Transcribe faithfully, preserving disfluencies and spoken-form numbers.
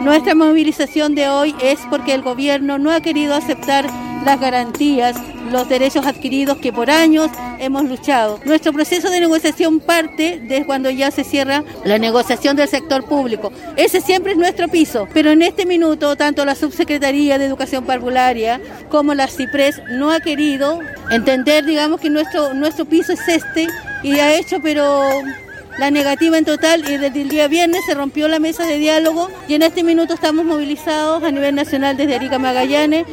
Nuestra movilización de hoy es porque el gobierno no ha querido aceptar las garantías, los derechos adquiridos que por años hemos luchado. Nuestro proceso de negociación parte de cuando ya se cierra la negociación del sector público. Ese siempre es nuestro piso, pero en este minuto tanto la Subsecretaría de Educación Parvularia como la CIPRES no ha querido entender, digamos, que nuestro, nuestro piso es este y ha hecho, pero la negativa en total, y desde el día viernes se rompió la mesa de diálogo y en este minuto estamos movilizados a nivel nacional desde Arica a Magallanes